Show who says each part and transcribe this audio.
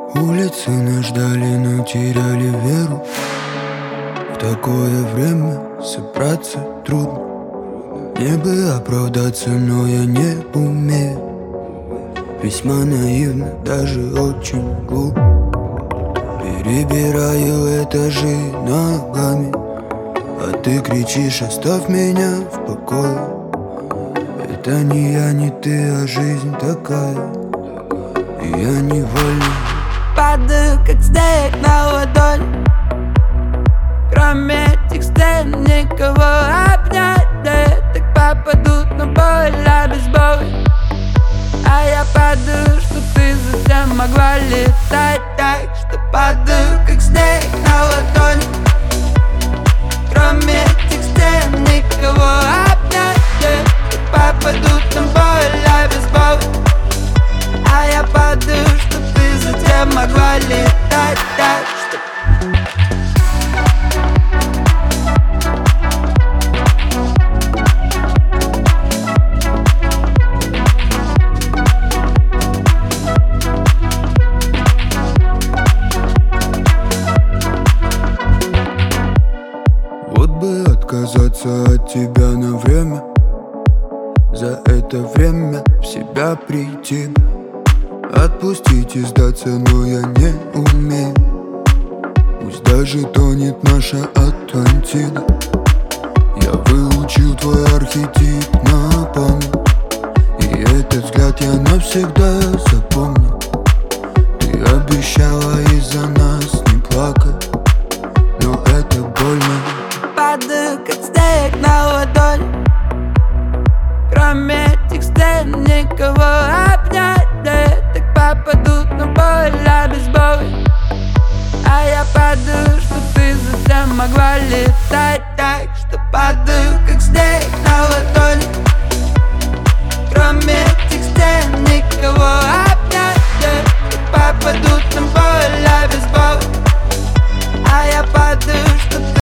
Speaker 1: Улицы нас ждали, но теряли веру. В такое время собраться трудно. Мне бы оправдаться, но я не умею. Весьма наивно, даже очень глупо. Перебираю этажи ногами, а ты кричишь: оставь меня в покое. Это не я, не ты, а жизнь такая, и я невольно
Speaker 2: падаю, как снег на ладонь. Кроме этих стен никого обнять. Да я так попаду на боль, а без боли. А я падаю, что ты затем могла летать. Так что падаю, как снег на ладонь. Кроме этих стен никого обнять. Да я так попаду на боль, а без боли. А я падаю, что ты затем могла летать. Так что
Speaker 1: вот бы отказаться от тебя на время. За это время в себя прийти, отпустить и сдаться, но я не умею. Пусть даже тонет наша Атлантида. Я выучил твой архетип на память, и этот взгляд я навсегда запомню. Ты обещала из-за нас не плакать, но это больно.
Speaker 2: падаю, как снег на ладонь. Кроме этих стен никого обнять. Да я так попаду на боль, а без боли. А я падаю, что ты затем могла летать. Так что падаю, как снег на ладони.